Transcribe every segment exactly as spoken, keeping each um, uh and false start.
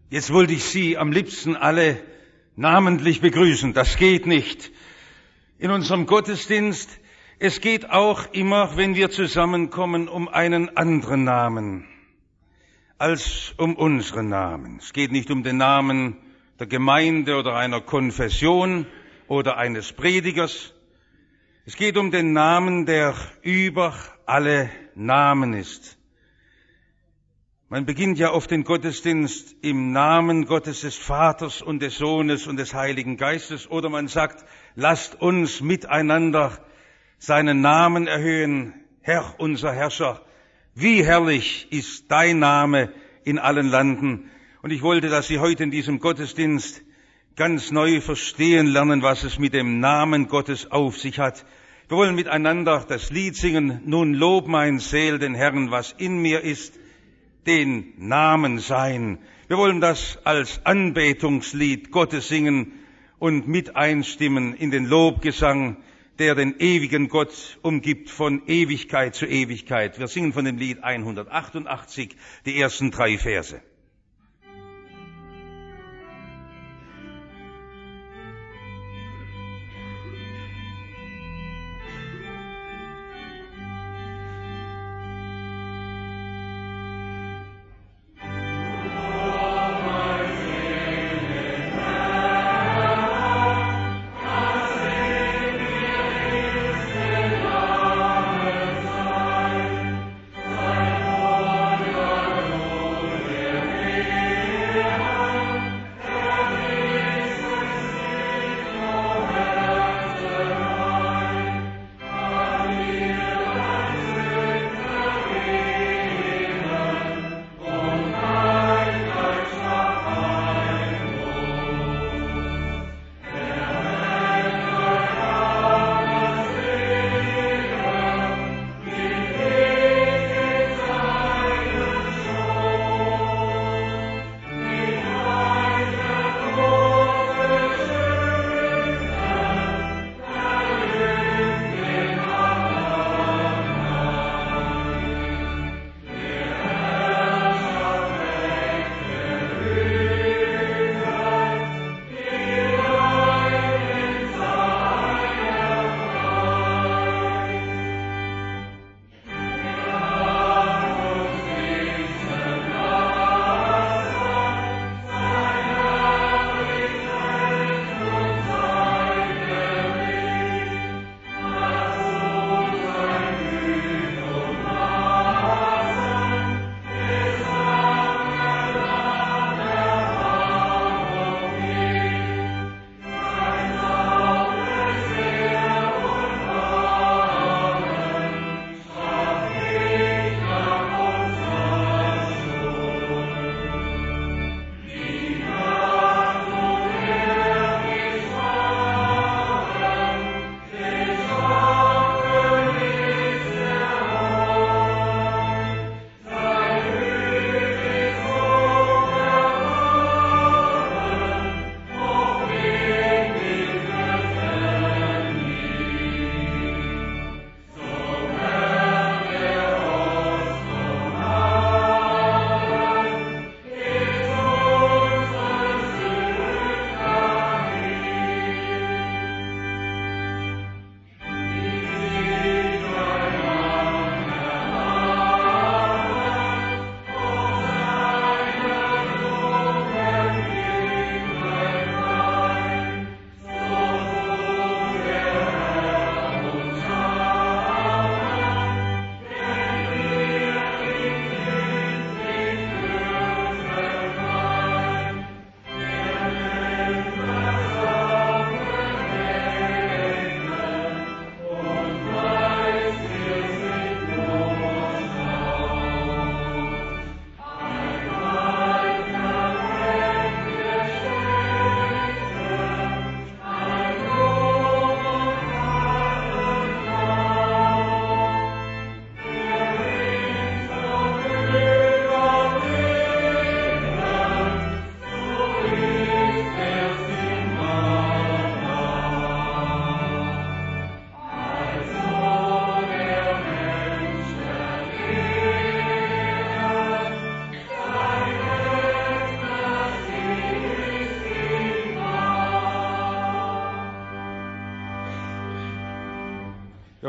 Jetzt wollte ich Sie am liebsten alle namentlich begrüßen. Das geht nicht. In unserem Gottesdienst, es geht auch immer, wenn wir zusammenkommen, um einen anderen Namen als um unseren Namen. Es geht nicht um den Namen der Gemeinde oder einer Konfession oder eines Predigers. Es geht um den Namen, der über alle Namen ist. Man beginnt ja oft den Gottesdienst im Namen Gottes des Vaters und des Sohnes und des Heiligen Geistes. Oder man sagt, lasst uns miteinander seinen Namen erhöhen. Herr, unser Herrscher, wie herrlich ist dein Name in allen Landen. Und ich wollte, dass Sie heute in diesem Gottesdienst ganz neu verstehen lernen, was es mit dem Namen Gottes auf sich hat. Wir wollen miteinander das Lied singen, nun lob mein Seel den Herrn, was in mir ist, den Namen sein. Wir wollen das als Anbetungslied Gottes singen und mit einstimmen in den Lobgesang, der den ewigen Gott umgibt von Ewigkeit zu Ewigkeit. Wir singen von dem Lied hundertachtundachtzig die ersten drei Verse.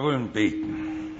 Wir wollen beten.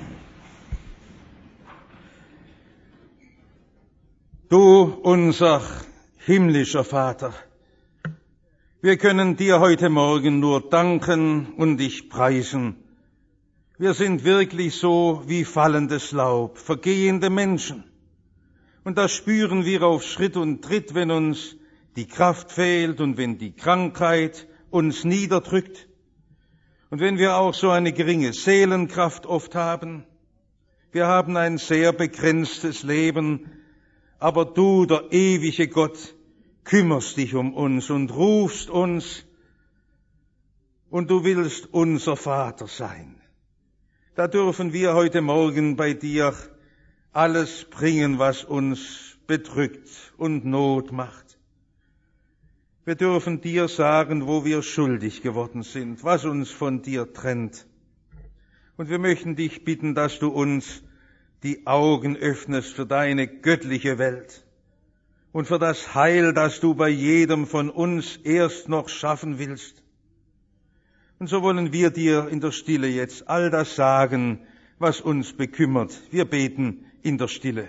Du, unser himmlischer Vater, wir können dir heute Morgen nur danken und dich preisen. Wir sind wirklich so wie fallendes Laub, vergehende Menschen. Und das spüren wir auf Schritt und Tritt, wenn uns die Kraft fehlt und wenn die Krankheit uns niederdrückt. Und wenn wir auch so eine geringe Seelenkraft oft haben. Wir haben ein sehr begrenztes Leben, aber du, der ewige Gott, kümmerst dich um uns und rufst uns, und du willst unser Vater sein. Da dürfen wir heute Morgen bei dir alles bringen, was uns bedrückt und Not macht. Wir dürfen dir sagen, wo wir schuldig geworden sind, was uns von dir trennt. Und wir möchten dich bitten, dass du uns die Augen öffnest für deine göttliche Welt und für das Heil, das du bei jedem von uns erst noch schaffen willst. Und so wollen wir dir in der Stille jetzt all das sagen, was uns bekümmert. Wir beten in der Stille.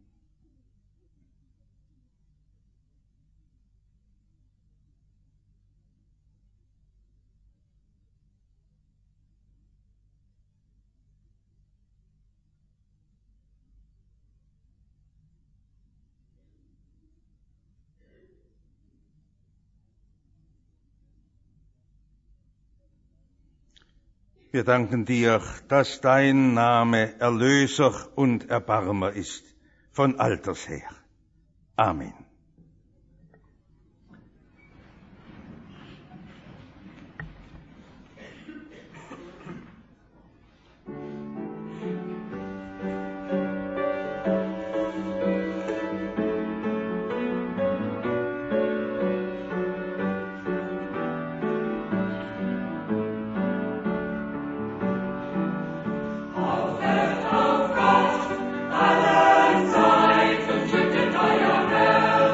Wir danken dir, dass dein Name Erlöser und Erbarmer ist, von alters her. Amen. Auf Gott, alle Zeit und schüttet euer Herz.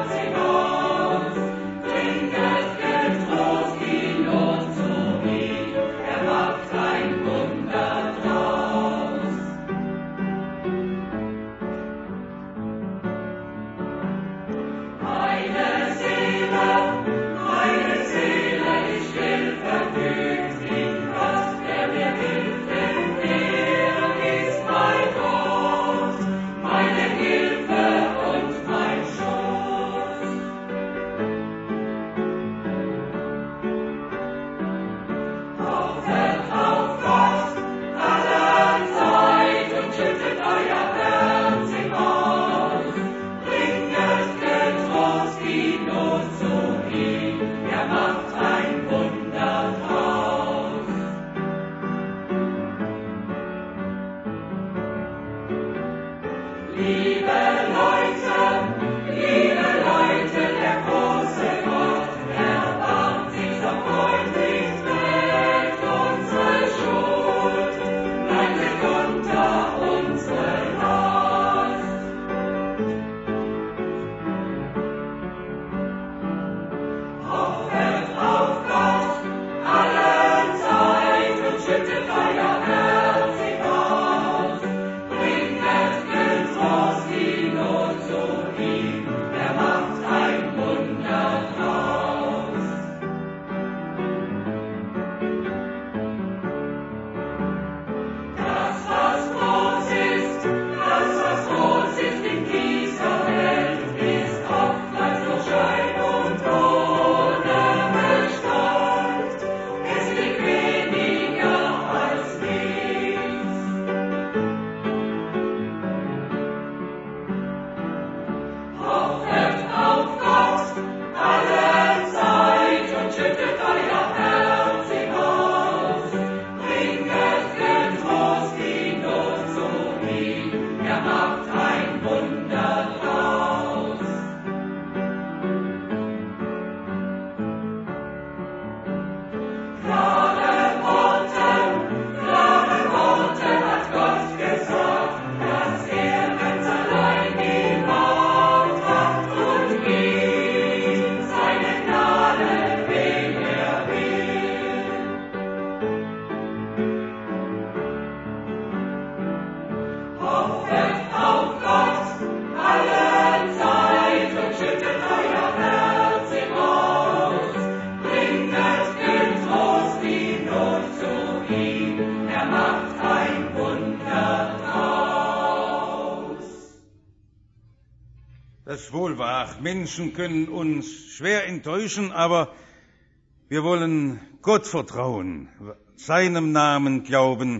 Das ist wohl wahr. Menschen können uns schwer enttäuschen, aber wir wollen Gott vertrauen, seinem Namen glauben.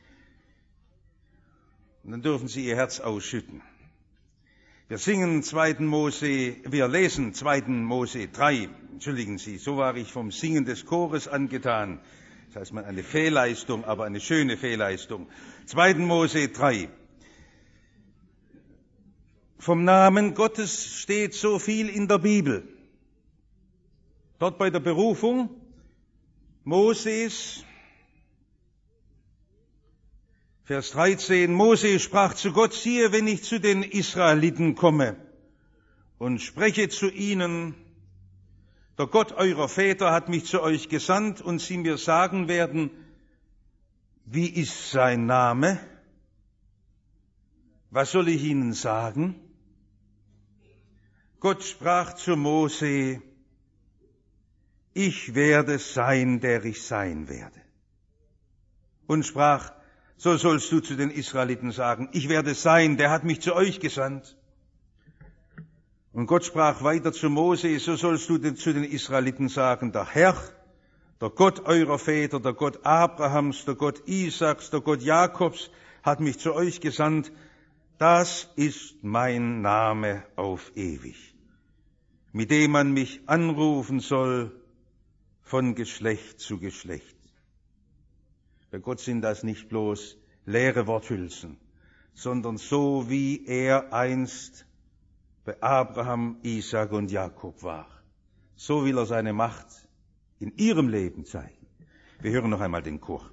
Und dann dürfen Sie Ihr Herz ausschütten. Wir singen zweiten Mose, wir lesen zweiten Mose drei. Entschuldigen Sie, so war ich vom Singen des Chores angetan. Das heißt mal eine Fehlleistung, aber eine schöne Fehlleistung. zweiten Mose drei. Vom Namen Gottes steht so viel in der Bibel. Dort bei der Berufung Moses, Vers dreizehn, Mose sprach zu Gott, siehe, wenn ich zu den Israeliten komme und spreche zu ihnen, der Gott eurer Väter hat mich zu euch gesandt und sie mir sagen werden, wie ist sein Name? Was soll ich ihnen sagen? Gott sprach zu Mose, ich werde sein, der ich sein werde. Und sprach, so sollst du zu den Israeliten sagen, ich werde sein, der hat mich zu euch gesandt. Und Gott sprach weiter zu Mose, so sollst du zu den Israeliten sagen, der Herr, der Gott eurer Väter, der Gott Abrahams, der Gott Isaaks, der Gott Jakobs, hat mich zu euch gesandt. Das ist mein Name auf ewig, mit dem man mich anrufen soll von Geschlecht zu Geschlecht. Bei Gott sind das nicht bloß leere Worthülsen, sondern so wie er einst bei Abraham, Isaak und Jakob war. So will er seine Macht in ihrem Leben zeigen. Wir hören noch einmal den Chor.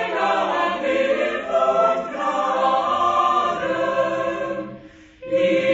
Yeah.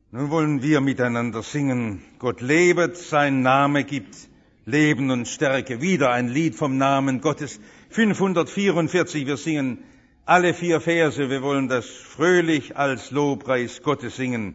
Nun wollen wir miteinander singen. Gott lebet, sein Name gibt Leben und Stärke. Wieder ein Lied vom Namen Gottes. fünfhundertvierundvierzig, wir singen alle vier Verse. Wir wollen das fröhlich als Lobpreis Gottes singen.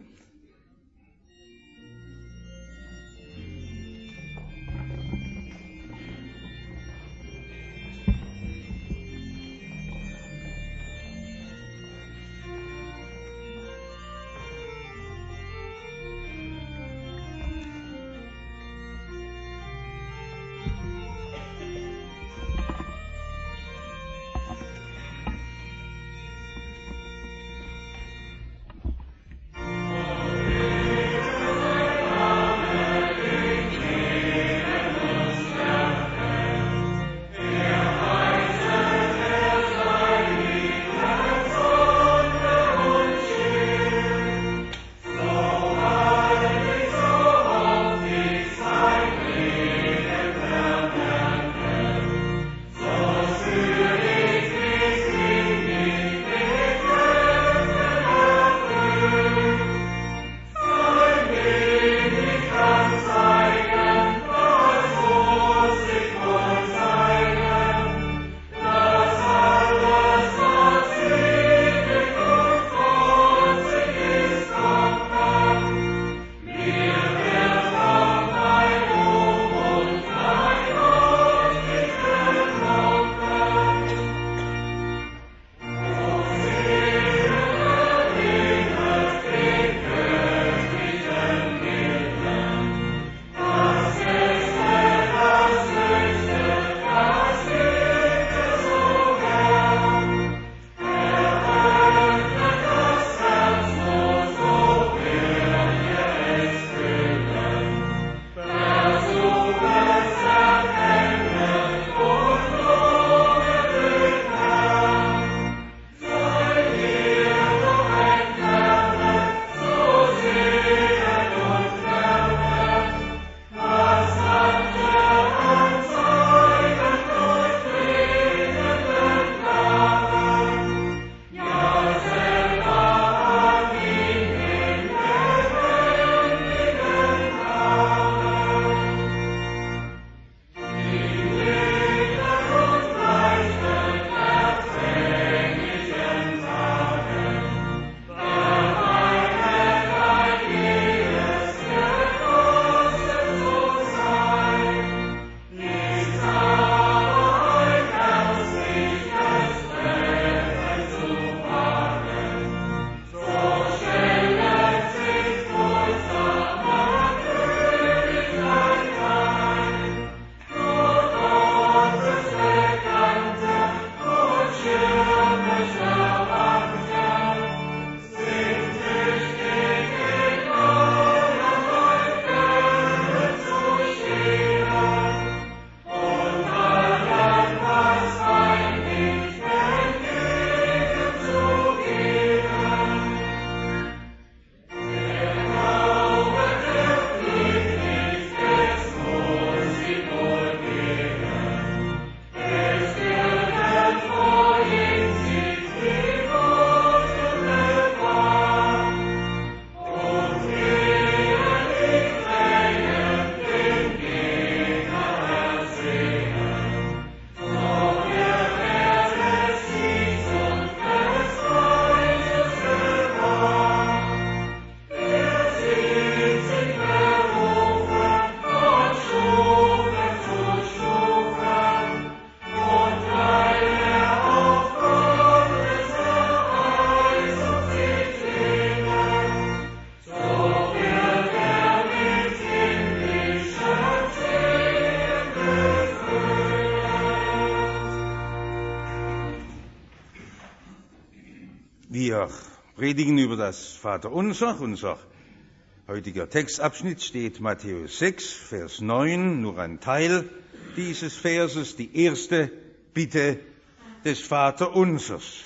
Wir predigen über das Vaterunser. Unser heutiger Textabschnitt steht Matthäus sechs, Vers neun, nur ein Teil dieses Verses, die erste Bitte des Vaterunsers.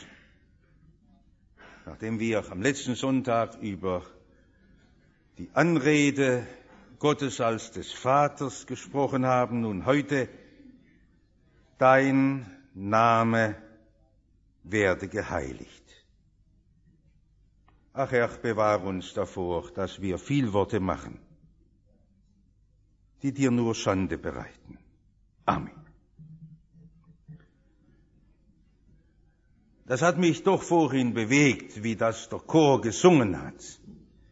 Nachdem wir am letzten Sonntag über die Anrede Gottes als des Vaters gesprochen haben, nun heute: Dein Name werde geheiligt. Ach Herr, bewahr uns davor, dass wir viel Worte machen, die dir nur Schande bereiten. Amen. Das hat mich doch vorhin bewegt, wie das der Chor gesungen hat.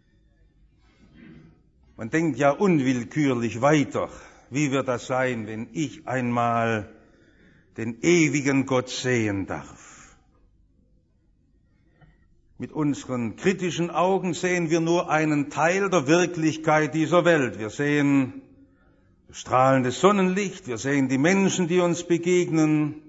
Man denkt ja unwillkürlich weiter, wie wird das sein, wenn ich einmal den ewigen Gott sehen darf. Mit unseren kritischen Augen sehen wir nur einen Teil der Wirklichkeit dieser Welt. Wir sehen das strahlende Sonnenlicht, wir sehen die Menschen, die uns begegnen,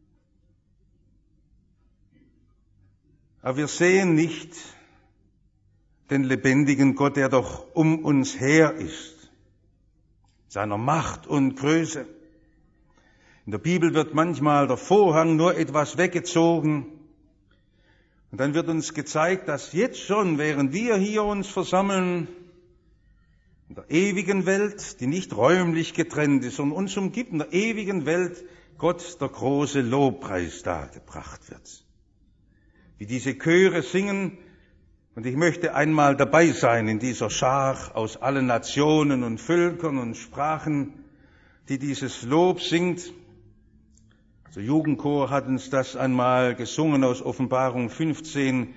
aber wir sehen nicht den lebendigen Gott, der doch um uns her ist, seiner Macht und Größe. In der Bibel wird manchmal der Vorhang nur etwas weggezogen und dann wird uns gezeigt, dass jetzt schon, während wir hier uns versammeln, in der ewigen Welt, die nicht räumlich getrennt ist, sondern uns umgibt, in der ewigen Welt Gott der große Lobpreis dargebracht wird. Wie diese Chöre singen, und ich möchte einmal dabei sein in dieser Schar aus allen Nationen und Völkern und Sprachen, die dieses Lob singt. Der Jugendchor hat uns das einmal gesungen aus Offenbarung fünfzehn.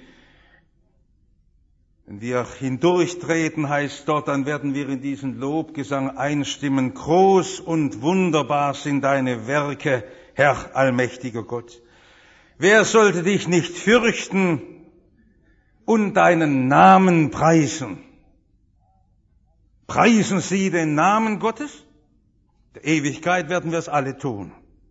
Wenn wir hindurchtreten, heißt dort, dann werden wir in diesen Lobgesang einstimmen. Groß und wunderbar sind deine Werke, Herr allmächtiger Gott. Wer sollte dich nicht fürchten und deinen Namen preisen? Preisen Sie den Namen Gottes? Der Ewigkeit werden wir es alle tun.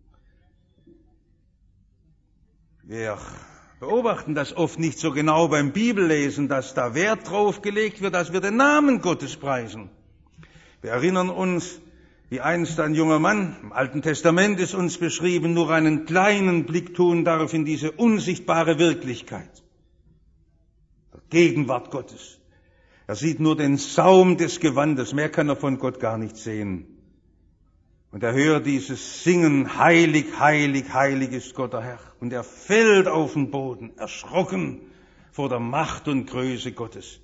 Wir beobachten das oft nicht so genau beim Bibellesen, dass da Wert drauf gelegt wird, dass wir den Namen Gottes preisen. Wir erinnern uns, wie einst ein junger Mann, im Alten Testament ist uns beschrieben, nur einen kleinen Blick tun darf in diese unsichtbare Wirklichkeit, der Gegenwart Gottes. Er sieht nur den Saum des Gewandes, mehr kann er von Gott gar nicht sehen. Und er hört dieses Singen, heilig, heilig, heilig ist Gott der Herr. Und er fällt auf den Boden, erschrocken vor der Macht und Größe Gottes.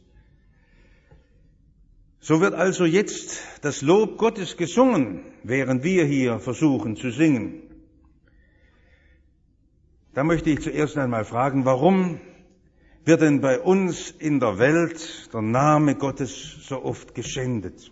So wird also jetzt das Lob Gottes gesungen, während wir hier versuchen zu singen. Da möchte ich zuerst einmal fragen, warum wird denn bei uns in der Welt der Name Gottes so oft geschändet?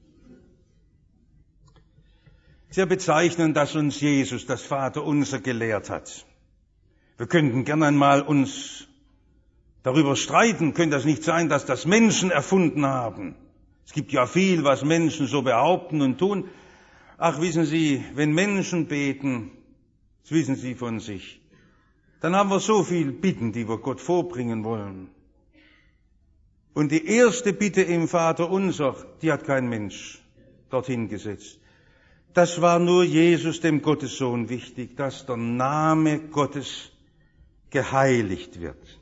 Sehr bezeichnend, dass uns Jesus das Vaterunser gelehrt hat. Wir könnten gern einmal uns darüber streiten, könnte das nicht sein, dass das Menschen erfunden haben. Es gibt ja viel, was Menschen so behaupten und tun. Ach, wissen Sie, wenn Menschen beten, das wissen Sie von sich, dann haben wir so viel Bitten, die wir Gott vorbringen wollen. Und die erste Bitte im Vaterunser, die hat kein Mensch dorthin gesetzt. Das war nur Jesus, dem Gottessohn, wichtig, dass der Name Gottes geheiligt wird.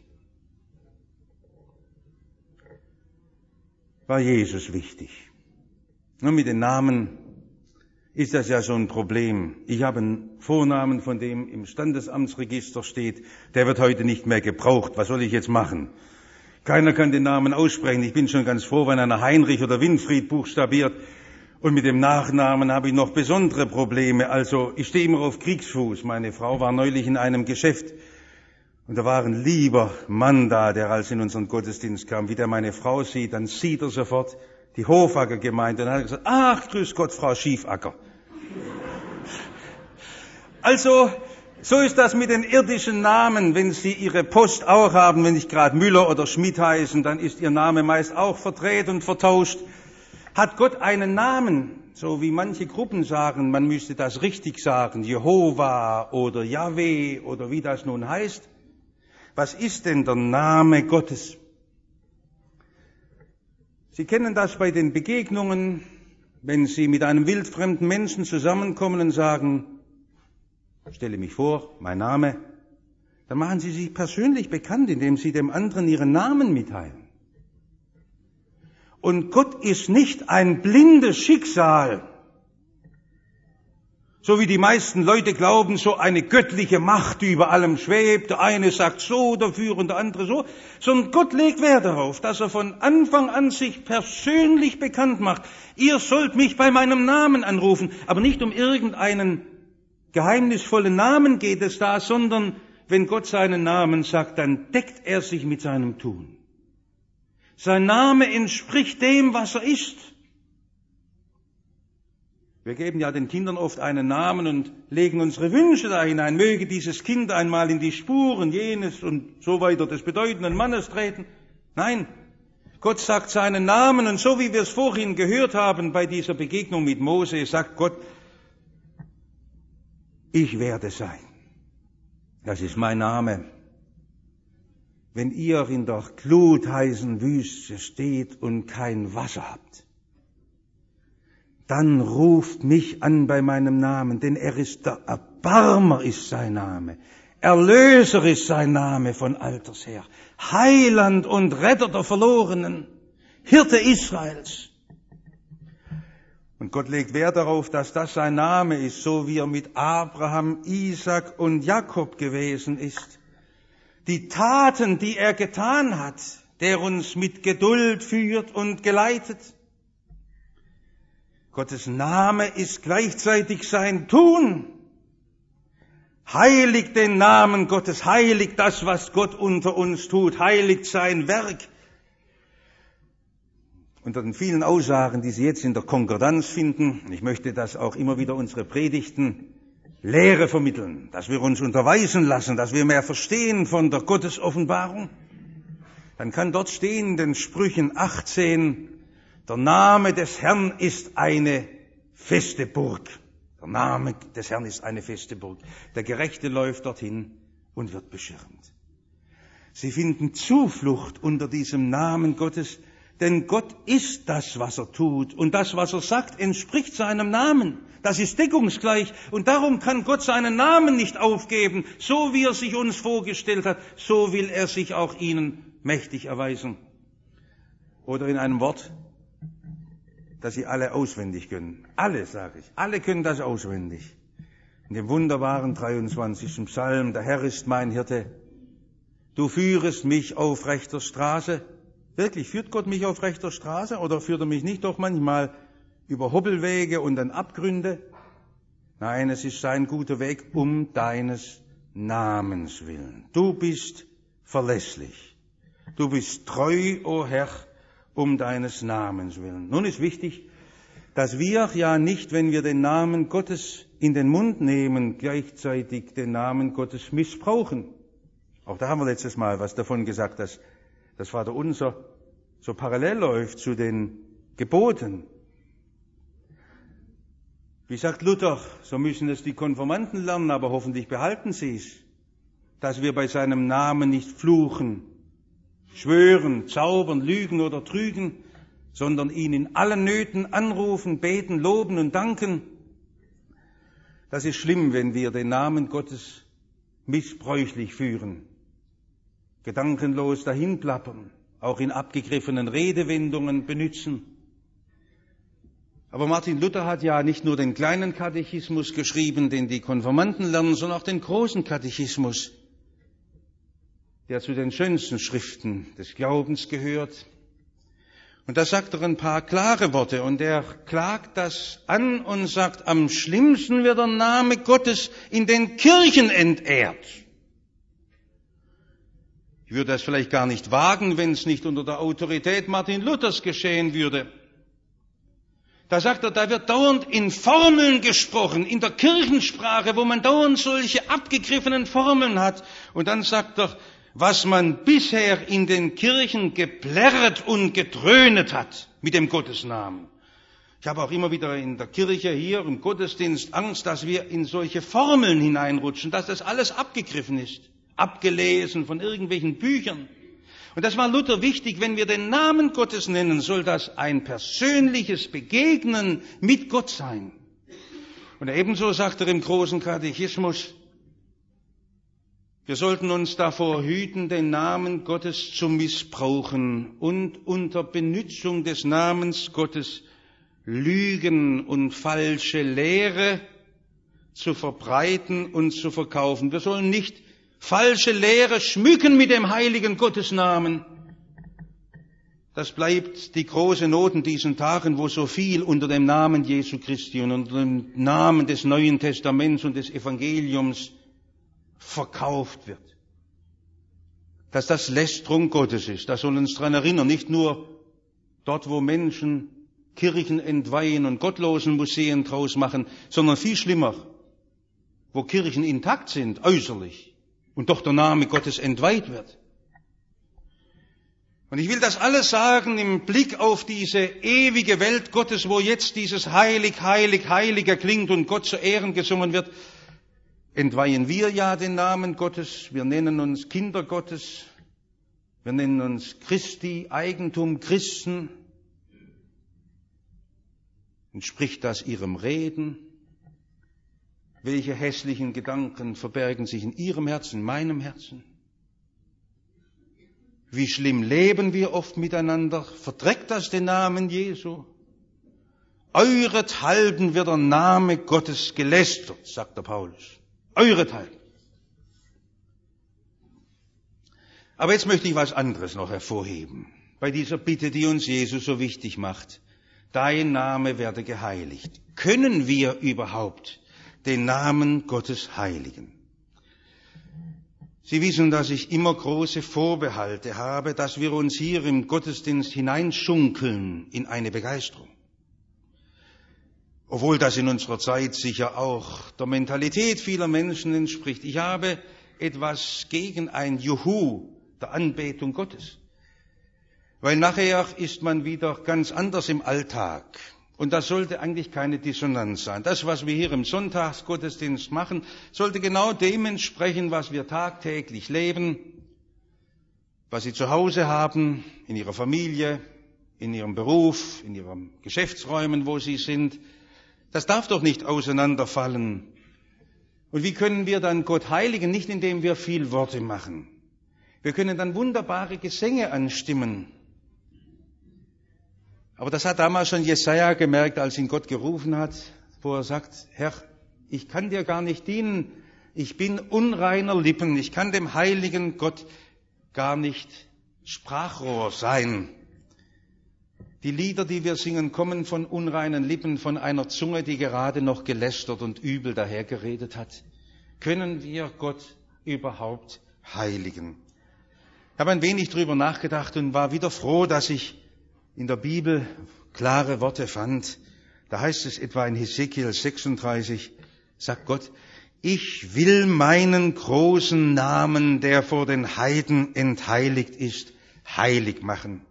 War Jesus wichtig. Nur mit den Namen ist das ja so ein Problem. Ich habe einen Vornamen, von dem im Standesamtsregister steht, der wird heute nicht mehr gebraucht. Was soll ich jetzt machen? Keiner kann den Namen aussprechen. Ich bin schon ganz froh, wenn einer Heinrich oder Winfried buchstabiert. Und mit dem Nachnamen habe ich noch besondere Probleme. Also ich stehe immer auf Kriegsfuß. Meine Frau war neulich in einem Geschäft und da war ein lieber Mann da, der als in unseren Gottesdienst kam. Wie der meine Frau sieht, dann sieht er sofort die Hofacker-Gemeinde und dann hat er gesagt, ach, grüß Gott, Frau Schiefacker. Also, so ist das mit den irdischen Namen. Wenn Sie Ihre Post auch haben, wenn nicht gerade Müller oder Schmidt heißen, dann ist Ihr Name meist auch verdreht und vertauscht. Hat Gott einen Namen, so wie manche Gruppen sagen, man müsste das richtig sagen, Jehova oder Jahwe oder wie das nun heißt? Was ist denn der Name Gottes? Sie kennen das bei den Begegnungen, wenn Sie mit einem wildfremden Menschen zusammenkommen und sagen, stelle mich vor, mein Name, dann machen Sie sich persönlich bekannt, indem Sie dem anderen Ihren Namen mitteilen. Und Gott ist nicht ein blindes Schicksal, so wie die meisten Leute glauben, so eine göttliche Macht, die über allem schwebt. Der eine sagt so dafür und der andere so. Sondern Gott legt Wert darauf, dass er von Anfang an sich persönlich bekannt macht. Ihr sollt mich bei meinem Namen anrufen, aber nicht um irgendeinen geheimnisvollen Namen geht es da, sondern wenn Gott seinen Namen sagt, dann deckt er sich mit seinem Tun. Sein Name entspricht dem, was er ist. Wir geben ja den Kindern oft einen Namen und legen unsere Wünsche da hinein. Möge dieses Kind einmal in die Spuren jenes und so weiter des bedeutenden Mannes treten. Nein, Gott sagt seinen Namen und so wie wir es vorhin gehört haben bei dieser Begegnung mit Mose, sagt Gott, ich werde sein. Das ist mein Name. Wenn ihr in der glutheißen Wüste steht und kein Wasser habt, dann ruft mich an bei meinem Namen, denn er ist der Erbarmer, ist sein Name. Erlöser ist sein Name von alters her. Heiland und Retter der Verlorenen. Hirte Israels. Und Gott legt Wert darauf, dass das sein Name ist, so wie er mit Abraham, Isaak und Jakob gewesen ist. Die Taten, die er getan hat, der uns mit Geduld führt und geleitet. Gottes Name ist gleichzeitig sein Tun. Heiligt den Namen Gottes, heiligt das, was Gott unter uns tut, heiligt sein Werk. Unter den vielen Aussagen, die Sie jetzt in der Konkordanz finden, ich möchte das auch immer wieder unsere Predigten Lehre vermitteln, dass wir uns unterweisen lassen, dass wir mehr verstehen von der Gottesoffenbarung, dann kann dort stehen in den Sprüchen achtzehn, der Name des Herrn ist eine feste Burg. Der Name des Herrn ist eine feste Burg. Der Gerechte läuft dorthin und wird beschirmt. Sie finden Zuflucht unter diesem Namen Gottes, denn Gott ist das, was er tut. Und das, was er sagt, entspricht seinem Namen. Das ist deckungsgleich. Und darum kann Gott seinen Namen nicht aufgeben. So wie er sich uns vorgestellt hat, so will er sich auch ihnen mächtig erweisen. Oder in einem Wort, dass sie alle auswendig können. Alle, sage ich. Alle können das auswendig. In dem wunderbaren dreiundzwanzigsten Psalm, der Herr ist mein Hirte. Du führest mich auf rechter Straße. Wirklich, führt Gott mich auf rechter Straße oder führt er mich nicht doch manchmal über Hoppelwege und dann Abgründe? Nein, es ist sein guter Weg um deines Namens willen. Du bist verlässlich. Du bist treu, o Herr, um deines Namens willen. Nun ist wichtig, dass wir ja nicht, wenn wir den Namen Gottes in den Mund nehmen, gleichzeitig den Namen Gottes missbrauchen. Auch da haben wir letztes Mal was davon gesagt, dass das Vaterunser so parallel läuft zu den Geboten. Wie sagt Luther, so müssen es die Konfirmanden lernen, aber hoffentlich behalten sie es, dass wir bei seinem Namen nicht fluchen, schwören, zaubern, lügen oder trügen, sondern ihn in allen Nöten anrufen, beten, loben und danken. Das ist schlimm, wenn wir den Namen Gottes missbräuchlich führen, gedankenlos dahinplappern, auch in abgegriffenen Redewendungen benutzen. Aber Martin Luther hat ja nicht nur den kleinen Katechismus geschrieben, den die Konfirmanden lernen, sondern auch den großen Katechismus, der zu den schönsten Schriften des Glaubens gehört. Und da sagt er ein paar klare Worte und er klagt das an und sagt, am schlimmsten wird der Name Gottes in den Kirchen entehrt. Ich würde das vielleicht gar nicht wagen, wenn es nicht unter der Autorität Martin Luthers geschehen würde. Da sagt er, da wird dauernd in Formeln gesprochen, in der Kirchensprache, wo man dauernd solche abgegriffenen Formeln hat. Und dann sagt er, was man bisher in den Kirchen geplärrt und gedröhnet hat mit dem Gottesnamen. Ich habe auch immer wieder in der Kirche hier im Gottesdienst Angst, dass wir in solche Formeln hineinrutschen, dass das alles abgegriffen ist, abgelesen von irgendwelchen Büchern. Und das war Luther wichtig, wenn wir den Namen Gottes nennen, soll das ein persönliches Begegnen mit Gott sein. Und ebenso sagt er im großen Katechismus, wir sollten uns davor hüten, den Namen Gottes zu missbrauchen und unter Benützung des Namens Gottes Lügen und falsche Lehre zu verbreiten und zu verkaufen. Wir sollen nicht falsche Lehre schmücken mit dem heiligen Gottesnamen. Das bleibt die große Not in diesen Tagen, wo so viel unter dem Namen Jesu Christi und unter dem Namen des Neuen Testaments und des Evangeliums verkauft wird. Dass das Lästerung Gottes ist, das soll uns daran erinnern, nicht nur dort, wo Menschen Kirchen entweihen und Gottlosenmuseen draus machen, sondern viel schlimmer, wo Kirchen intakt sind, äußerlich, und doch der Name Gottes entweiht wird. Und ich will das alles sagen im Blick auf diese ewige Welt Gottes, wo jetzt dieses Heilig, Heilig, Heilig erklingt und Gott zu Ehren gesungen wird. Entweihen wir ja den Namen Gottes, wir nennen uns Kinder Gottes, wir nennen uns Christi, Eigentum, Christen. Entspricht das Ihrem Reden? Welche hässlichen Gedanken verbergen sich in Ihrem Herzen, in meinem Herzen? Wie schlimm leben wir oft miteinander? Verträgt das den Namen Jesu? Eurethalben wird der Name Gottes gelästert, sagt der Paulus. Eurethalben. Aber jetzt möchte ich was anderes noch hervorheben. Bei dieser Bitte, die uns Jesus so wichtig macht. Dein Name werde geheiligt. Können wir überhaupt den Namen Gottes heiligen? Sie wissen, dass ich immer große Vorbehalte habe, dass wir uns hier im Gottesdienst hineinschunkeln in eine Begeisterung. Obwohl das in unserer Zeit sicher auch der Mentalität vieler Menschen entspricht. Ich habe etwas gegen ein Juhu der Anbetung Gottes. Weil nachher ist man wieder ganz anders im Alltag. Und das sollte eigentlich keine Dissonanz sein. Das, was wir hier im Sonntagsgottesdienst machen, sollte genau dem entsprechen, was wir tagtäglich leben, was Sie zu Hause haben, in Ihrer Familie, in Ihrem Beruf, in Ihren Geschäftsräumen, wo Sie sind. Das darf doch nicht auseinanderfallen. Und wie können wir dann Gott heiligen? Nicht indem wir viel Worte machen. Wir können dann wunderbare Gesänge anstimmen. Aber das hat damals schon Jesaja gemerkt, als ihn Gott gerufen hat, wo er sagt, Herr, ich kann dir gar nicht dienen, ich bin unreiner Lippen, ich kann dem heiligen Gott gar nicht Sprachrohr sein. Die Lieder, die wir singen, kommen von unreinen Lippen, von einer Zunge, die gerade noch gelästert und übel dahergeredet hat. Können wir Gott überhaupt heiligen? Ich habe ein wenig drüber nachgedacht und war wieder froh, dass ich in der Bibel klare Worte fand. Da heißt es etwa in Hesekiel sechsunddreißig, sagt Gott, ich will meinen großen Namen, der vor den Heiden entheiligt ist, heilig machen.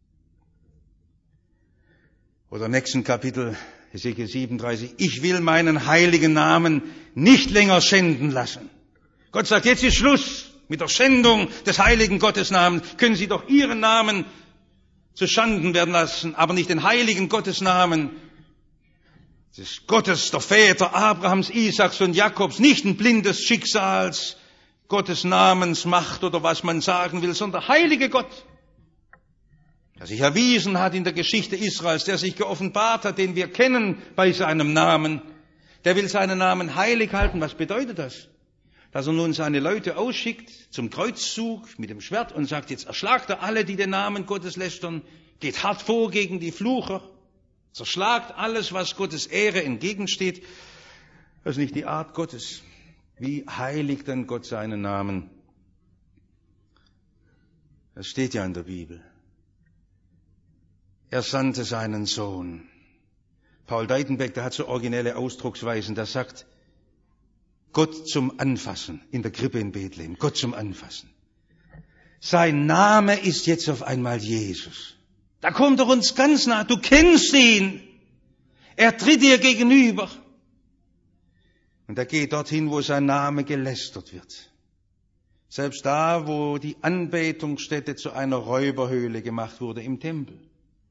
Oder im nächsten Kapitel, Hesekiel siebenunddreißig, ich will meinen heiligen Namen nicht länger schänden lassen. Gott sagt, jetzt ist Schluss mit der Schändung des heiligen Gottesnamens. Können Sie doch Ihren Namen zu Schanden werden lassen, aber nicht den heiligen Gottesnamen des Gottes, der Väter Abrahams, Isaaks und Jakobs, nicht ein blindes Schicksals, Gottes Namensmacht oder was man sagen will, sondern der heilige Gott, der sich erwiesen hat in der Geschichte Israels, der sich geoffenbart hat, den wir kennen bei seinem Namen, der will seinen Namen heilig halten. Was bedeutet das? Dass er nun seine Leute ausschickt zum Kreuzzug mit dem Schwert und sagt, jetzt erschlagt er alle, die den Namen Gottes lästern, geht hart vor gegen die Flucher, zerschlagt alles, was Gottes Ehre entgegensteht. Das ist nicht die Art Gottes. Wie heiligt denn Gott seinen Namen? Das steht ja in der Bibel. Er sandte seinen Sohn. Paul Deitenbeck, der hat so originelle Ausdrucksweisen, der sagt, Gott zum Anfassen in der Krippe in Bethlehem, Gott zum Anfassen. Sein Name ist jetzt auf einmal Jesus. Da kommt er uns ganz nah, du kennst ihn. Er tritt dir gegenüber. Und er geht dorthin, wo sein Name gelästert wird. Selbst da, wo die Anbetungsstätte zu einer Räuberhöhle gemacht wurde, im Tempel.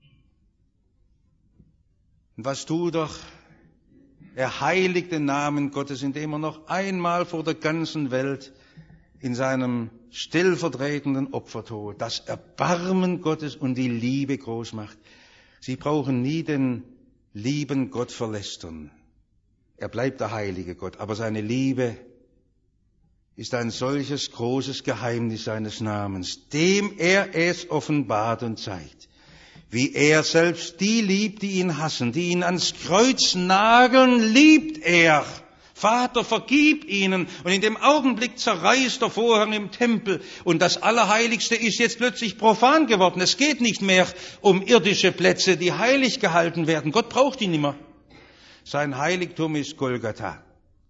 Und was tut er? Er heiligt den Namen Gottes, indem er noch einmal vor der ganzen Welt in seinem stellvertretenden Opfertod das Erbarmen Gottes und die Liebe groß macht. Sie brauchen nie den lieben Gott verlästern. Er bleibt der heilige Gott, aber seine Liebe ist ein solches großes Geheimnis seines Namens, dem er es offenbart und zeigt. Wie er selbst die liebt, die ihn hassen, die ihn ans Kreuz nageln, liebt er. Vater, vergib ihnen. Und in dem Augenblick zerreißt der Vorhang im Tempel. Und das Allerheiligste ist jetzt plötzlich profan geworden. Es geht nicht mehr um irdische Plätze, die heilig gehalten werden. Gott braucht ihn nicht mehr. Sein Heiligtum ist Golgatha.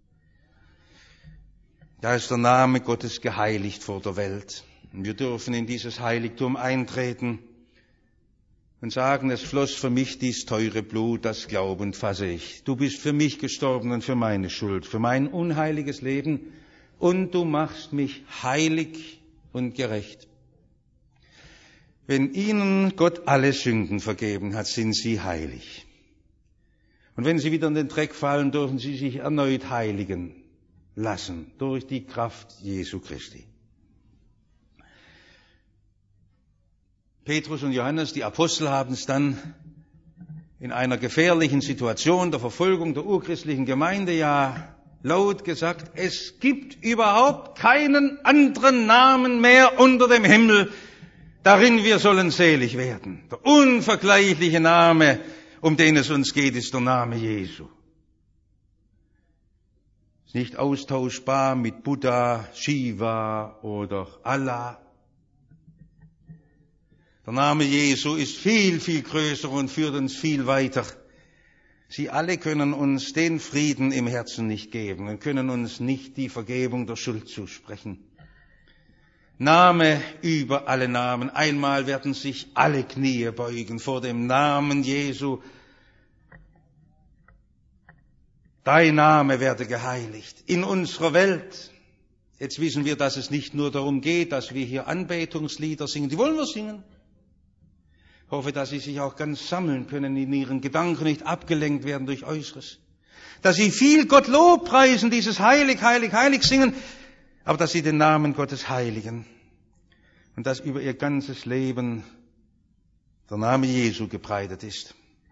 Da ist der Name Gottes geheiligt vor der Welt. Und wir dürfen in dieses Heiligtum eintreten und sagen, es floss für mich dies teure Blut, das glaubend fasse ich. Du bist für mich gestorben und für meine Schuld, für mein unheiliges Leben, und du machst mich heilig und gerecht. Wenn ihnen Gott alle Sünden vergeben hat, sind sie heilig. Und wenn sie wieder in den Dreck fallen, dürfen sie sich erneut heiligen lassen durch die Kraft Jesu Christi. Petrus und Johannes, die Apostel, haben es dann in einer gefährlichen Situation der Verfolgung der urchristlichen Gemeinde ja laut gesagt, es gibt überhaupt keinen anderen Namen mehr unter dem Himmel, darin wir sollen selig werden. Der unvergleichliche Name, um den es uns geht, ist der Name Jesu. Ist nicht austauschbar mit Buddha, Shiva oder Allah. Der Name Jesu ist viel, viel größer und führt uns viel weiter. Sie alle können uns den Frieden im Herzen nicht geben und können uns nicht die Vergebung der Schuld zusprechen. Name über alle Namen. Einmal werden sich alle Knie beugen vor dem Namen Jesu. Dein Name werde geheiligt in unserer Welt. Jetzt wissen wir, dass es nicht nur darum geht, dass wir hier Anbetungslieder singen. Die wollen wir singen. Ich hoffe, dass Sie sich auch ganz sammeln können in Ihren Gedanken, nicht abgelenkt werden durch Äußeres. Dass Sie viel Gott Lob preisen, dieses Heilig, Heilig, Heilig singen, aber dass Sie den Namen Gottes heiligen. Und dass über Ihr ganzes Leben der Name Jesu gebreitet ist.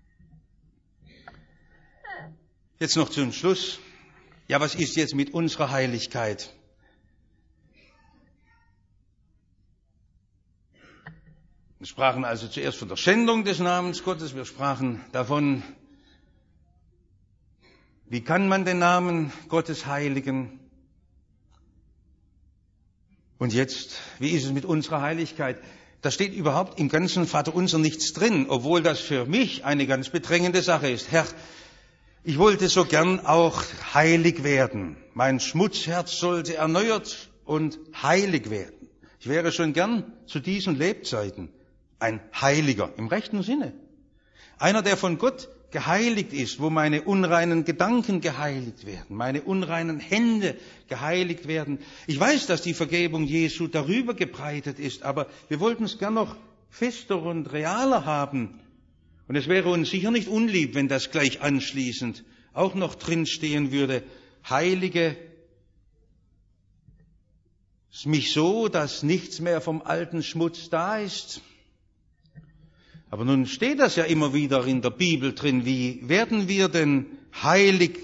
Jetzt noch zum Schluss. Ja, was ist jetzt mit unserer Heiligkeit? Wir sprachen also zuerst von der Schändung des Namens Gottes. Wir sprachen davon, wie kann man den Namen Gottes heiligen? Und jetzt, wie ist es mit unserer Heiligkeit? Da steht überhaupt im ganzen Vaterunser nichts drin, obwohl das für mich eine ganz bedrängende Sache ist. Herr, ich wollte so gern auch heilig werden. Mein Schmutzherz sollte erneuert und heilig werden. Ich wäre schon gern zu diesen Lebzeiten ein Heiliger im rechten Sinne. Einer, der von Gott geheiligt ist, wo meine unreinen Gedanken geheiligt werden, meine unreinen Hände geheiligt werden. Ich weiß, dass die Vergebung Jesu darüber gebreitet ist, aber wir wollten es gern noch fester und realer haben. Und es wäre uns sicher nicht unlieb, wenn das gleich anschließend auch noch drinstehen würde. Heilige mich so, dass nichts mehr vom alten Schmutz da ist. Aber nun steht das ja immer wieder in der Bibel drin. Wie werden wir denn heilig?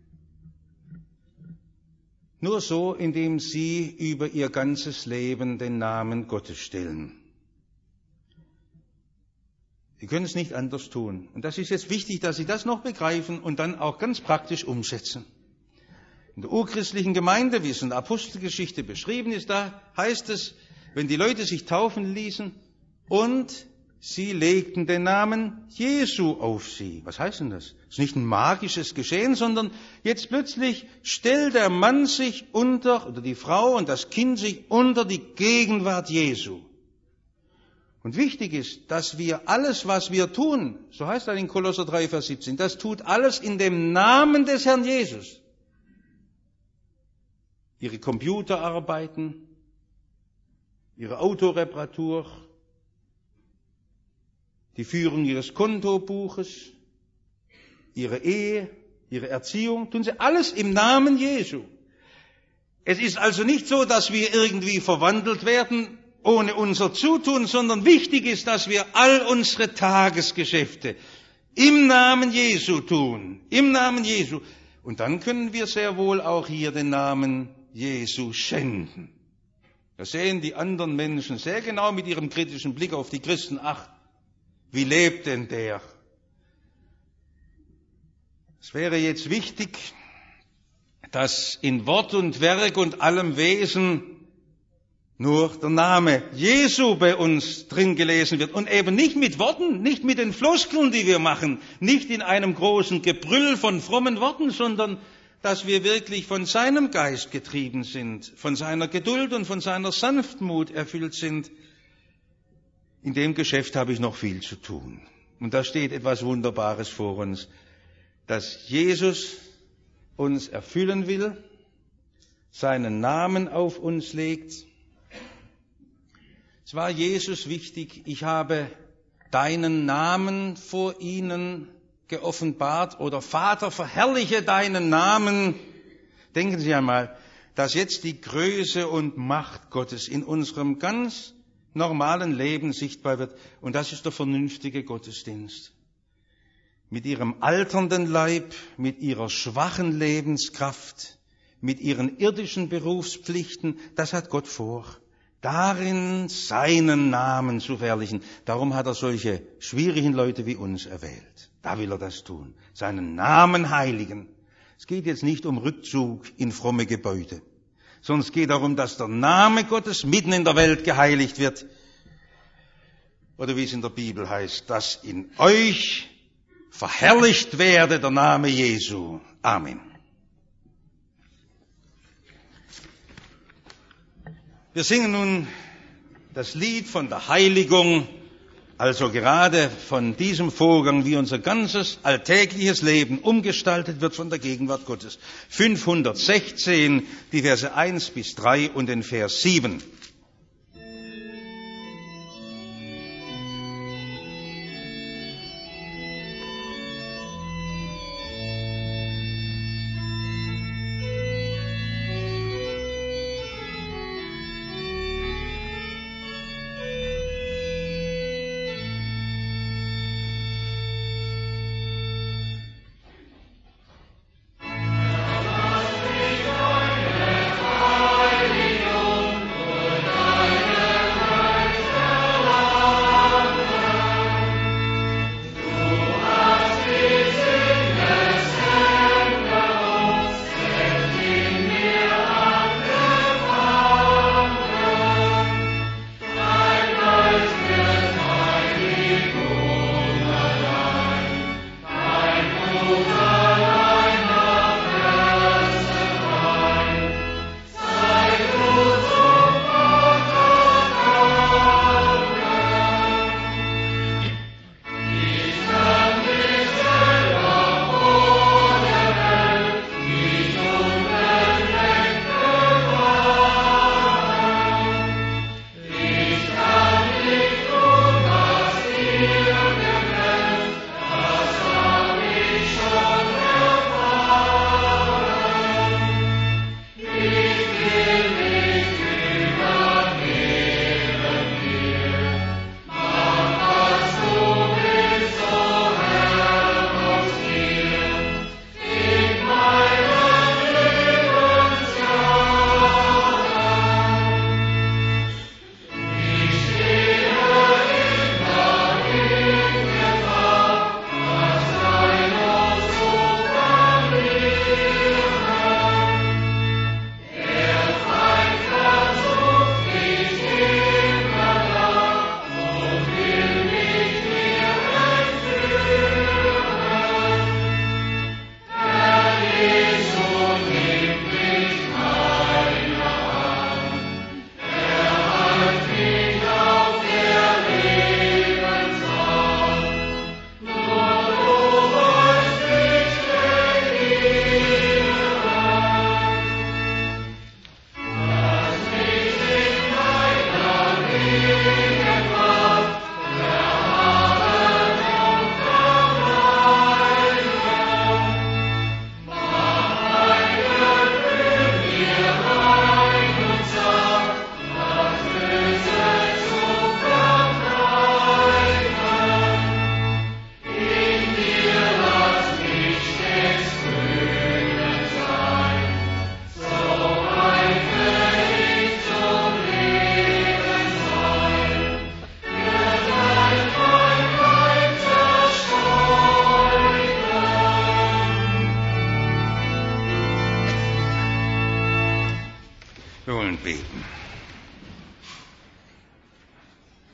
Nur so, indem sie über ihr ganzes Leben den Namen Gottes stellen. Sie können es nicht anders tun. Und das ist jetzt wichtig, dass Sie das noch begreifen und dann auch ganz praktisch umsetzen. In der urchristlichen Gemeinde, wie es in der Apostelgeschichte beschrieben ist, da heißt es, wenn die Leute sich taufen ließen und sie legten den Namen Jesu auf sie. Was heißt denn das? Das ist nicht ein magisches Geschehen, sondern jetzt plötzlich stellt der Mann sich unter, oder die Frau und das Kind sich unter die Gegenwart Jesu. Und wichtig ist, dass wir alles, was wir tun, so heißt das in Kolosser drei, Vers siebzehn, das tut alles in dem Namen des Herrn Jesus. Ihre Computerarbeiten, Ihre Autoreparatur, die Führung Ihres Kontobuches, Ihre Ehe, Ihre Erziehung, tun Sie alles im Namen Jesu. Es ist also nicht so, dass wir irgendwie verwandelt werden ohne unser Zutun, sondern wichtig ist, dass wir all unsere Tagesgeschäfte im Namen Jesu tun, im Namen Jesu. Und dann können wir sehr wohl auch hier den Namen Jesu schänden. Da sehen die anderen Menschen sehr genau mit ihrem kritischen Blick auf die Christen, ach, wie lebt denn der? Es wäre jetzt wichtig, dass in Wort und Werk und allem Wesen nur der Name Jesu bei uns drin gelesen wird. Und eben nicht mit Worten, nicht mit den Floskeln, die wir machen, nicht in einem großen Gebrüll von frommen Worten, sondern dass wir wirklich von seinem Geist getrieben sind, von seiner Geduld und von seiner Sanftmut erfüllt sind. In dem Geschäft habe ich noch viel zu tun. Und da steht etwas Wunderbares vor uns, dass Jesus uns erfüllen will, seinen Namen auf uns legt. Es war Jesus wichtig, ich habe deinen Namen vor ihnen geoffenbart, oder Vater, verherrliche deinen Namen. Denken Sie einmal, dass jetzt die Größe und Macht Gottes in unserem ganz normalen Leben sichtbar wird. Und das ist der vernünftige Gottesdienst. Mit ihrem alternden Leib, mit ihrer schwachen Lebenskraft, mit ihren irdischen Berufspflichten, das hat Gott vor. Darin seinen Namen zu verherrlichen. Darum hat er solche schwierigen Leute wie uns erwählt. Da will er das tun. Seinen Namen heiligen. Es geht jetzt nicht um Rückzug in fromme Gebäude, sondern es geht darum, dass der Name Gottes mitten in der Welt geheiligt wird. Oder wie es in der Bibel heißt, dass in euch verherrlicht werde der Name Jesu. Amen. Wir singen nun das Lied von der Heiligung, also gerade von diesem Vorgang, wie unser ganzes alltägliches Leben umgestaltet wird von der Gegenwart Gottes. fünfhundertsechzehn, die Verse eins bis drei und den Vers sieben.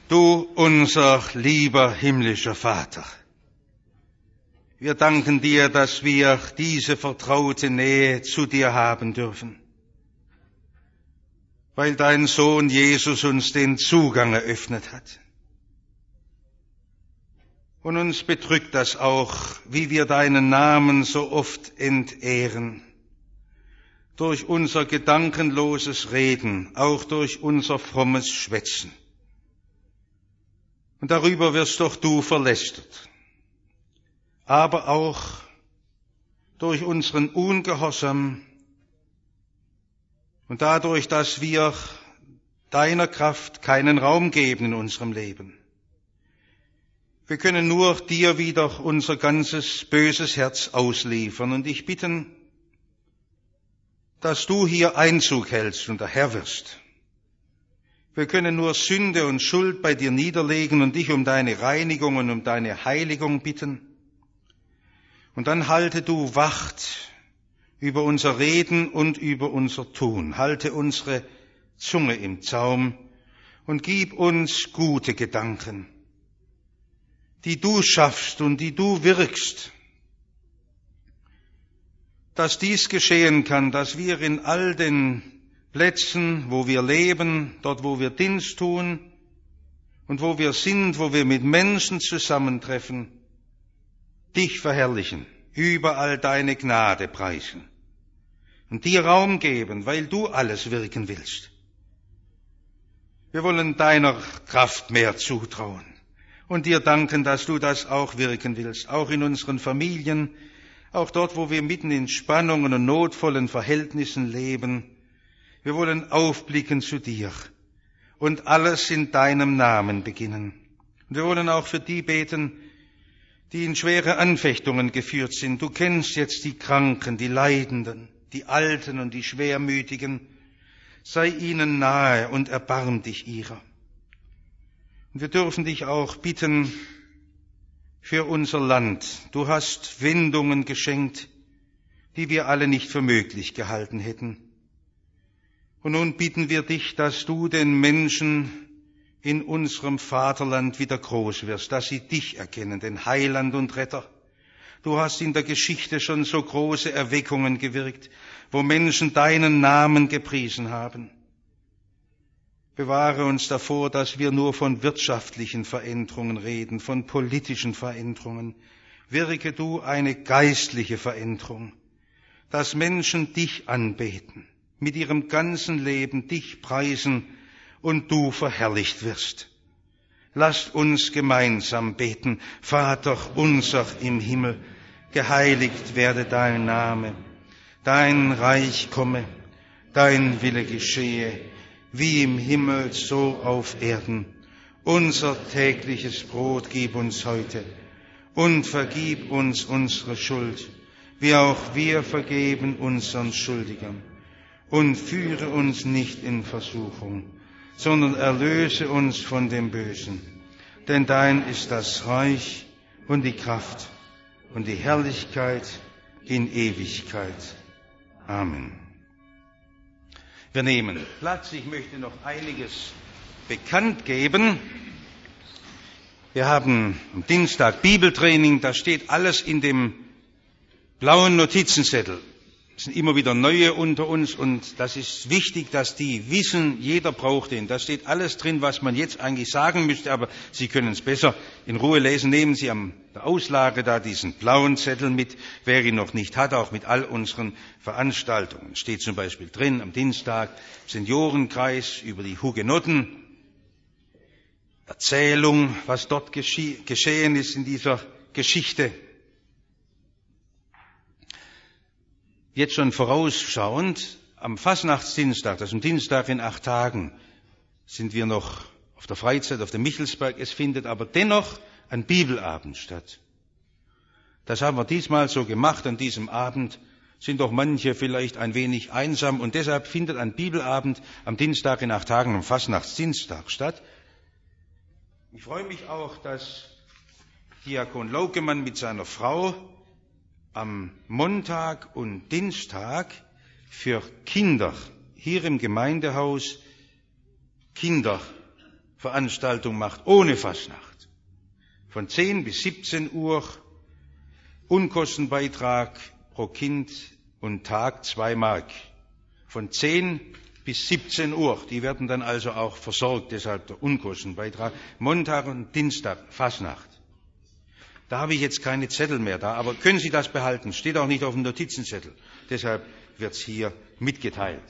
Du, unser lieber himmlischer Vater, wir danken dir, dass wir diese vertraute Nähe zu dir haben dürfen, weil dein Sohn Jesus uns den Zugang eröffnet hat. Und uns bedrückt das auch, wie wir deinen Namen so oft entehren, durch unser gedankenloses Reden, auch durch unser frommes Schwätzen. Und darüber wirst doch du verlästert, aber auch durch unseren Ungehorsam und dadurch, dass wir deiner Kraft keinen Raum geben in unserem Leben. Wir können nur dir wieder unser ganzes böses Herz ausliefern und dich bitten, dass du hier Einzug hältst und der Herr wirst. Wir können nur Sünde und Schuld bei dir niederlegen und dich um deine Reinigung und um deine Heiligung bitten. Und dann halte du Wacht über unser Reden und über unser Tun. Halte unsere Zunge im Zaum und gib uns gute Gedanken, die du schaffst und die du wirkst. Dass dies geschehen kann, dass wir in all den Plätzen, wo wir leben, dort, wo wir Dienst tun und wo wir sind, wo wir mit Menschen zusammentreffen, dich verherrlichen, überall deine Gnade preisen und dir Raum geben, weil du alles wirken willst. Wir wollen deiner Kraft mehr zutrauen und dir danken, dass du das auch wirken willst, auch in unseren Familien, auch dort, wo wir mitten in Spannungen und notvollen Verhältnissen leben. Wir wollen aufblicken zu dir und alles in deinem Namen beginnen. Und wir wollen auch für die beten, die in schwere Anfechtungen geführt sind. Du kennst jetzt die Kranken, die Leidenden, die Alten und die Schwermütigen. Sei ihnen nahe und erbarm dich ihrer. Und wir dürfen dich auch bitten für unser Land. Du hast Wendungen geschenkt, die wir alle nicht für möglich gehalten hätten. Und nun bitten wir dich, dass du den Menschen in unserem Vaterland wieder groß wirst, dass sie dich erkennen, den Heiland und Retter. Du hast in der Geschichte schon so große Erweckungen gewirkt, wo Menschen deinen Namen gepriesen haben. Bewahre uns davor, dass wir nur von wirtschaftlichen Veränderungen reden, von politischen Veränderungen. Wirke du eine geistliche Veränderung, dass Menschen dich anbeten, mit ihrem ganzen Leben dich preisen und du verherrlicht wirst. Lasst uns gemeinsam beten. Vater unser im Himmel, geheiligt werde dein Name, dein Reich komme, dein Wille geschehe, wie im Himmel so auf Erden. Unser tägliches Brot gib uns heute und vergib uns unsere Schuld, wie auch wir vergeben unseren Schuldigern. Und führe uns nicht in Versuchung, sondern erlöse uns von dem Bösen. Denn dein ist das Reich und die Kraft und die Herrlichkeit in Ewigkeit. Amen. Wir nehmen Platz. Ich möchte noch einiges bekannt geben. Wir haben am Dienstag Bibeltraining. Da steht alles in dem blauen Notizenzettel. Es sind immer wieder neue unter uns und das ist wichtig, dass die wissen, jeder braucht den. Da steht alles drin, was man jetzt eigentlich sagen müsste, aber Sie können es besser in Ruhe lesen. Nehmen Sie an der Auslage da diesen blauen Zettel mit, wer ihn noch nicht hat, auch mit all unseren Veranstaltungen. Steht zum Beispiel drin am Dienstag Seniorenkreis über die Hugenotten, Erzählung, was dort gesche- geschehen ist in dieser Geschichte. Jetzt schon vorausschauend, am Fasnachtsdienstag, das ist ein Dienstag in acht Tagen, sind wir noch auf der Freizeit auf dem Michelsberg. Es findet aber dennoch ein Bibelabend statt. Das haben wir diesmal so gemacht. An diesem Abend sind doch manche vielleicht ein wenig einsam und deshalb findet ein Bibelabend am Dienstag in acht Tagen, am Fasnachtsdienstag statt. Ich freue mich auch, dass Diakon Laukemann mit seiner Frau am Montag und Dienstag für Kinder hier im Gemeindehaus Kinder Veranstaltung macht ohne Fastnacht. Von zehn bis siebzehn Uhr, Unkostenbeitrag pro Kind und Tag zwei Mark. Von zehn bis siebzehn Uhr, die werden dann also auch versorgt, deshalb der Unkostenbeitrag. Montag und Dienstag, Fastnacht. Da habe ich jetzt keine Zettel mehr da, aber können Sie das behalten? Steht auch nicht auf dem Notizenzettel. Deshalb wird es hier mitgeteilt.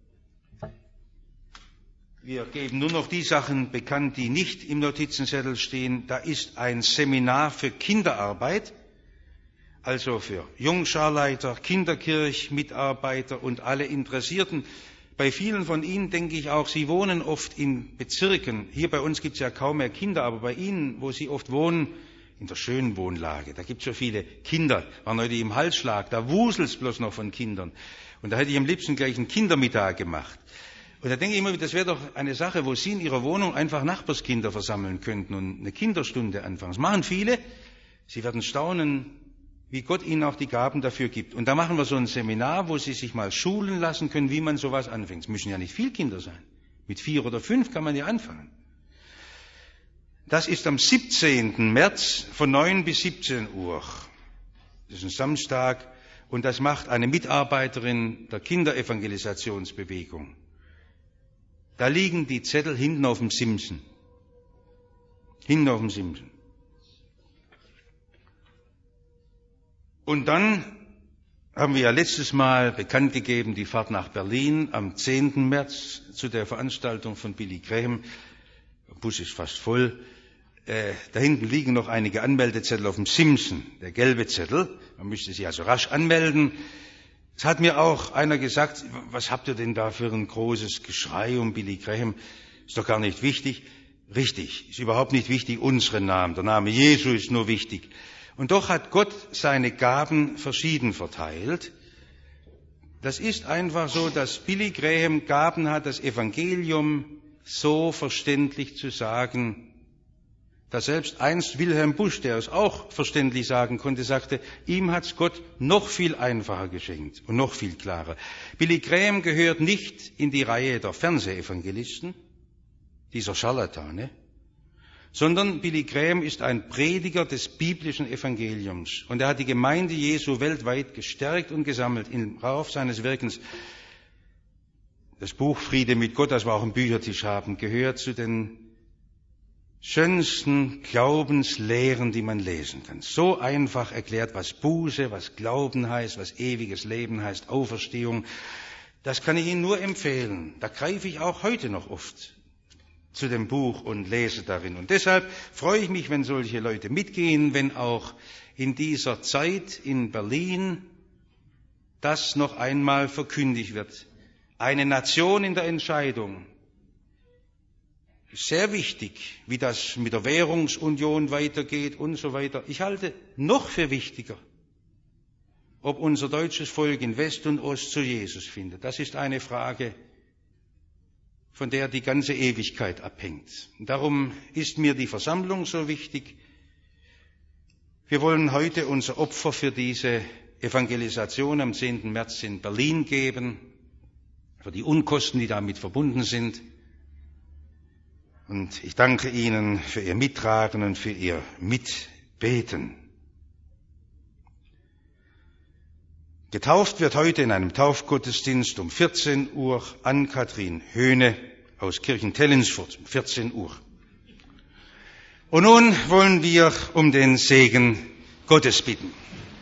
Wir geben nur noch die Sachen bekannt, die nicht im Notizenzettel stehen. Da ist ein Seminar für Kinderarbeit, also für Jungscharleiter, Kinderkirchmitarbeiter und alle Interessierten. Bei vielen von Ihnen denke ich auch, Sie wohnen oft in Bezirken. Hier bei uns gibt es ja kaum mehr Kinder, aber bei Ihnen, wo Sie oft wohnen, in der schönen Wohnlage, da gibt es so viele Kinder, waren heute im Halsschlag, da wuselt es bloß noch von Kindern. Und da hätte ich am liebsten gleich einen Kindermittag gemacht. Und da denke ich immer, das wäre doch eine Sache, wo Sie in Ihrer Wohnung einfach Nachbarskinder versammeln könnten und eine Kinderstunde anfangen. Das machen viele. Sie werden staunen, wie Gott Ihnen auch die Gaben dafür gibt. Und da machen wir so ein Seminar, wo Sie sich mal schulen lassen können, wie man sowas anfängt. Es müssen ja nicht viele Kinder sein. Mit vier oder fünf kann man ja anfangen. Das ist am siebzehnten März von neun bis siebzehn Uhr. Das ist ein Samstag und das macht eine Mitarbeiterin der Kinderevangelisationsbewegung. Da liegen die Zettel hinten auf dem Simsen. Hinten auf dem Simsen. Und dann haben wir ja letztes Mal bekannt gegeben, die Fahrt nach Berlin am zehnten März zu der Veranstaltung von Billy Graham. Der Bus ist fast voll. Äh, da hinten liegen noch einige Anmeldezettel auf dem Simsen, der gelbe Zettel. Man müsste sich also rasch anmelden. Es hat mir auch einer gesagt, was habt ihr denn da für ein großes Geschrei um Billy Graham? Ist doch gar nicht wichtig. Richtig, ist überhaupt nicht wichtig, unseren Namen. Der Name Jesu ist nur wichtig. Und doch hat Gott seine Gaben verschieden verteilt. Das ist einfach so, dass Billy Graham Gaben hat, das Evangelium so verständlich zu sagen, dass selbst einst Wilhelm Busch, der es auch verständlich sagen konnte, sagte, ihm hat's Gott noch viel einfacher geschenkt und noch viel klarer. Billy Graham gehört nicht in die Reihe der Fernsehevangelisten, dieser Scharlatane, sondern Billy Graham ist ein Prediger des biblischen Evangeliums. Und er hat die Gemeinde Jesu weltweit gestärkt und gesammelt im Lauf seines Wirkens. Das Buch Friede mit Gott, das wir auch im Büchertisch haben, gehört zu den schönsten Glaubenslehren, die man lesen kann. So einfach erklärt, was Buße, was Glauben heißt, was ewiges Leben heißt, Auferstehung. Das kann ich Ihnen nur empfehlen. Da greife ich auch heute noch oft zu dem Buch und lese darin. Und deshalb freue ich mich, wenn solche Leute mitgehen, wenn auch in dieser Zeit in Berlin das noch einmal verkündigt wird. Eine Nation in der Entscheidung. Sehr wichtig, wie das mit der Währungsunion weitergeht und so weiter. Ich halte noch für wichtiger, ob unser deutsches Volk in West und Ost zu Jesus findet. Das ist eine Frage, von der die ganze Ewigkeit abhängt. Und darum ist mir die Versammlung so wichtig. Wir wollen heute unser Opfer für diese Evangelisation am zehnten März in Berlin geben, für die Unkosten, die damit verbunden sind. Und ich danke Ihnen für Ihr Mittragen und für Ihr Mitbeten. Getauft wird heute in einem Taufgottesdienst um vierzehn Uhr Ann-Kathrin Höhne aus Kirchentellensfurt, um vierzehn Uhr. Und nun wollen wir um den Segen Gottes bitten.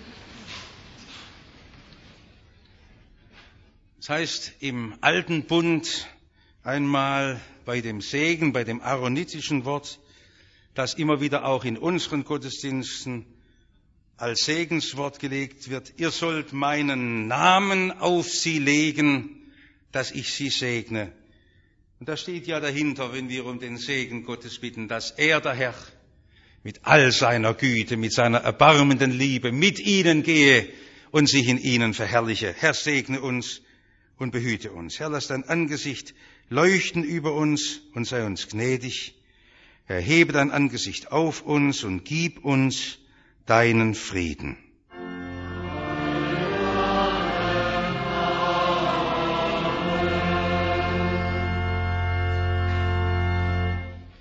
Das heißt, im Alten Bund einmal bei dem Segen, bei dem aaronitischen Wort, das immer wieder auch in unseren Gottesdiensten als Segenswort gelegt wird. Ihr sollt meinen Namen auf sie legen, dass ich sie segne. Und da steht ja dahinter, wenn wir um den Segen Gottes bitten, dass er, der Herr, mit all seiner Güte, mit seiner erbarmenden Liebe mit ihnen gehe und sich in ihnen verherrliche. Herr, segne uns und behüte uns. Herr, lass dein Angesicht leuchten über uns und sei uns gnädig. Herr, hebe dein Angesicht auf uns und gib uns deinen Frieden.